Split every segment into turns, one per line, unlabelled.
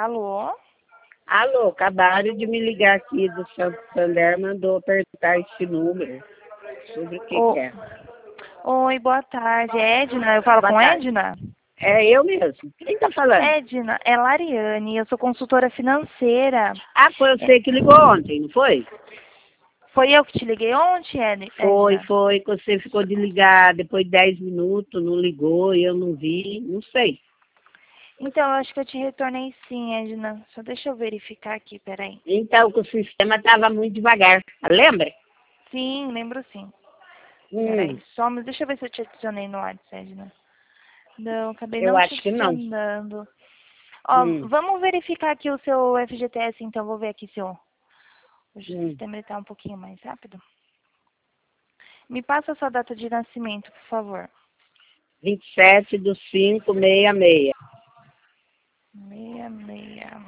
Alô?
Alô, acabaram de me ligar aqui do Santander, mandou apertar esse número. Sobre o que
Ô,
que é?
Oi, boa tarde. É Edna? Eu falo
Boa
com
tarde.
Edna?
É eu mesmo. Quem tá falando?
Edna, é Lariane, eu sou consultora financeira.
Ah, foi você que ligou ontem, não foi?
Foi eu que te liguei ontem, Edna?
Foi, que você ficou de ligar depois de 10 minutos, não ligou, eu não vi, não sei.
Então, eu acho que eu te retornei sim, Edna. Só deixa eu verificar aqui, peraí.
Então, que o sistema estava muito devagar, lembra?
Sim, lembro sim.
Hum,
Peraí, mas deixa eu ver se eu te adicionei no WhatsApp, Edna. Não, acabei
eu
não te
acho que não.
adicionando. Ó,
Hum,
vamos verificar aqui o seu FGTS, então. Vou ver aqui se o
hum.
sistema está um pouquinho mais rápido. Me passa a sua data de nascimento, por favor.
27/5/66.
66.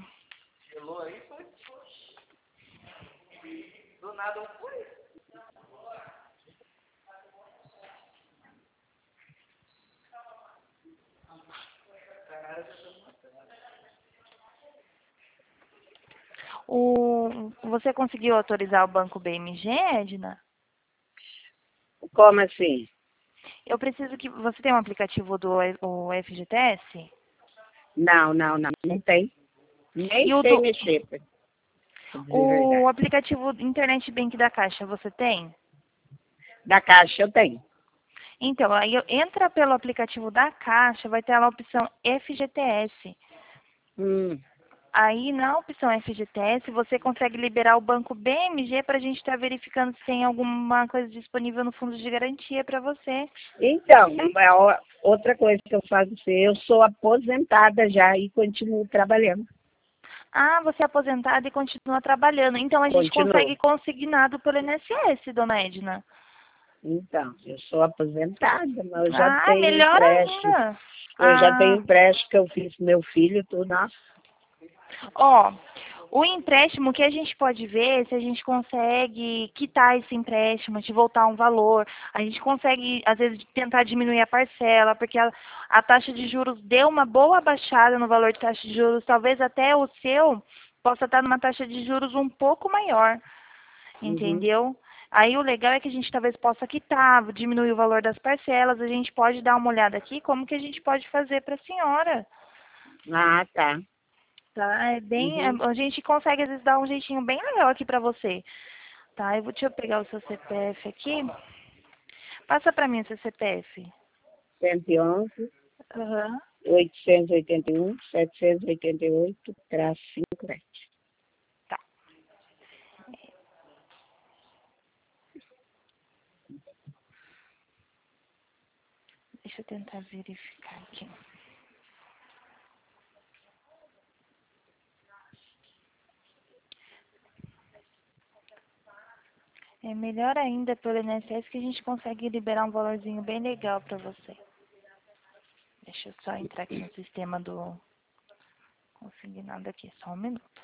Você conseguiu autorizar o Banco BMG, Edna?
Como assim?
Eu preciso que... Você tem um aplicativo do o FGTS?
Não tem. Nem
E o
sei
do...
mexer, pra dizer a
O
verdade.
aplicativo Internet Bank da Caixa, você tem?
Da Caixa eu tenho.
Então, aí entra pelo aplicativo da Caixa, vai ter lá a opção FGTS.
Hum,
Aí, na opção FGTS, você consegue liberar o banco BMG para a gente estar verificando se tem alguma coisa disponível no fundo de garantia para você.
Então, outra coisa que eu faço, eu sou aposentada já e continuo trabalhando.
Ah, você é aposentada e continua trabalhando. Então, a gente
Continuo.
consegue consignado pelo INSS, dona Edna.
Então, eu sou aposentada, mas eu já
Ah,
tenho
melhor
empréstimo.
ainda.
Eu já tenho
Ah,
empréstimo que eu fiz pro meu filho, tudo. Nossa.
ó, o empréstimo que a gente pode ver se a gente consegue quitar esse empréstimo, te voltar um valor. A gente consegue, às vezes, tentar diminuir a parcela, porque a taxa de juros deu uma boa baixada no valor de taxa de juros. Talvez até o seu possa estar numa taxa de juros um pouco maior,
Uhum.
entendeu? Aí o legal é que a gente talvez possa quitar, diminuir o valor das parcelas. A gente pode dar uma olhada aqui como que a gente pode fazer para a senhora.
Ah, tá.
Tá, é bem,
Uhum.
a gente consegue às vezes dar um jeitinho bem legal aqui pra você. Tá, deixa eu pegar o seu CPF aqui. Passa pra mim o seu CPF.
111,
Aham.
881, 788-57.
Tá. Deixa eu tentar verificar aqui. É melhor ainda pelo INSS que a gente consegue liberar um valorzinho bem legal pra você. Deixa eu só entrar aqui no sistema do consignado aqui, só um minuto.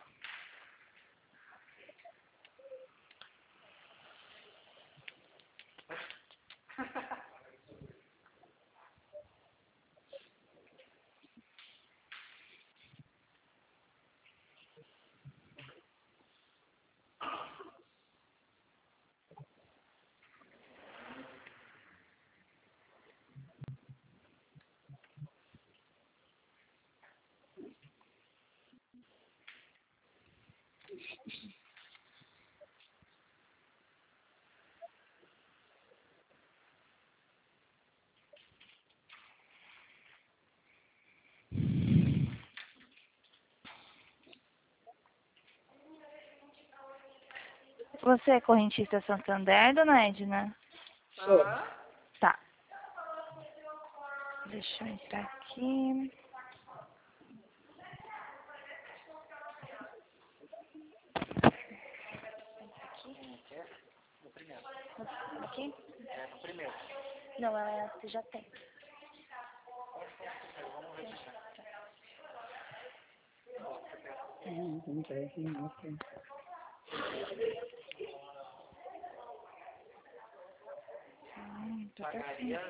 Você é correntista Santander, dona Edna?
Sou.
Tá. Deixa eu entrar aqui. Aqui? Não, você já tem. Tá certinho.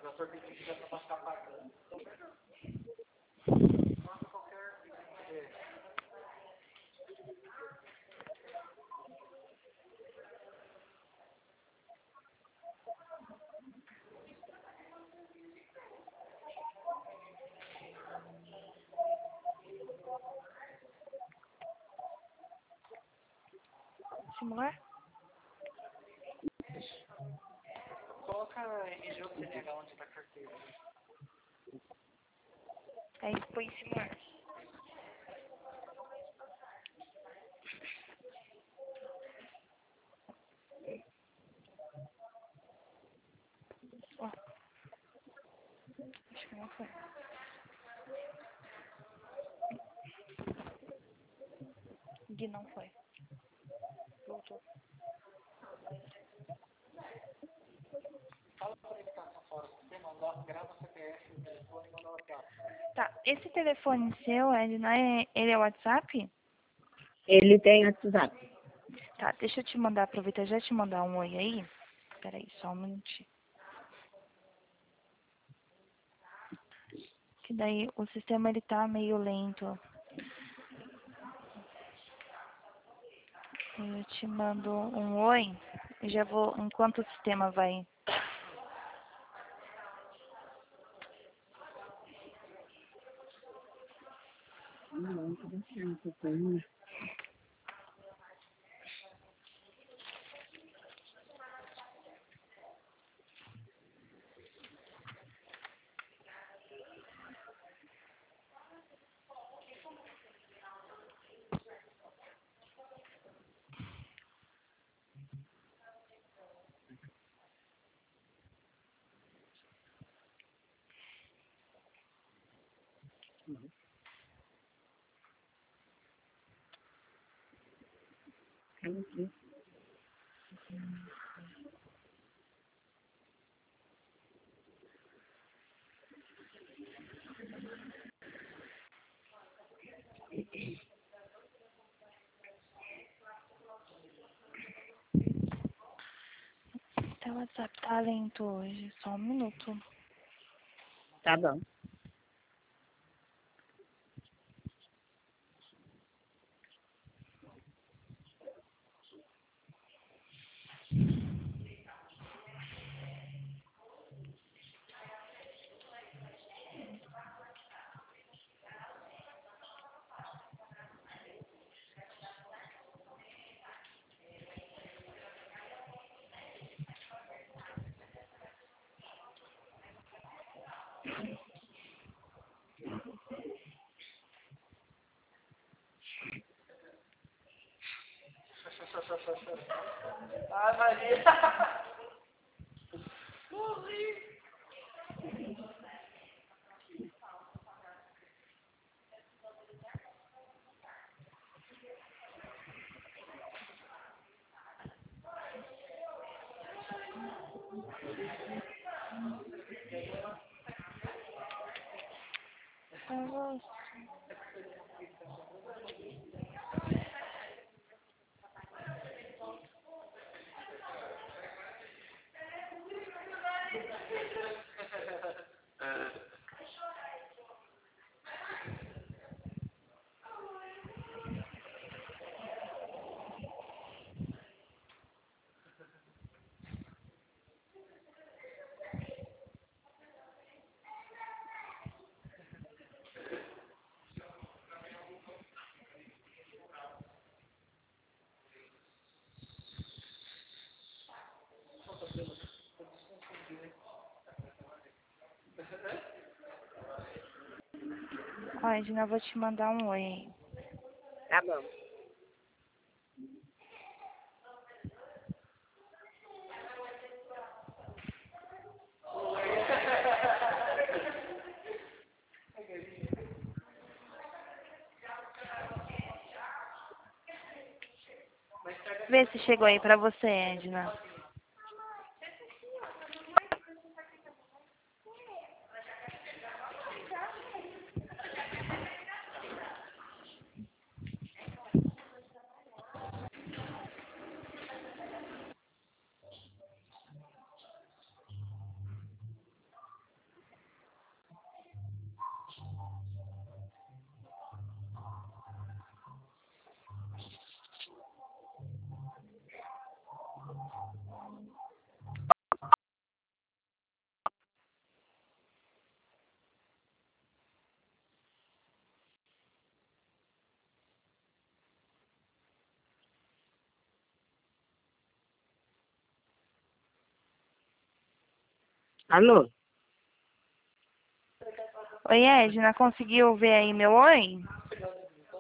Simular?
Coloca RG ou CNH onde está a carteira.
Aí põe simular. Ó. Acho que não foi. Gui, não foi. Voltou.
Fala para ele que está fora do sistema, grava o CPF, o telefone e manda o WhatsApp.
Tá, esse telefone seu, Edna, ele é WhatsApp?
Ele tem WhatsApp.
Tá, deixa eu te mandar, aproveitar já te mandar um oi aí. Peraí, só um minutinho. Que daí o sistema ele tá meio lento. Eu te mando um oi e já vou, enquanto o sistema vai.
Não, tudo certo, tem. Aqui.
Teu WhatsApp tá lento hoje, só um minuto.
Tá bom.
Ai, Maria! Morri!
Ó, Edna, eu vou te mandar um oi aí.
Tá bom.
Vê se chegou aí pra você, Edna.
Alô?
Oi, Edna, conseguiu ver aí meu oi?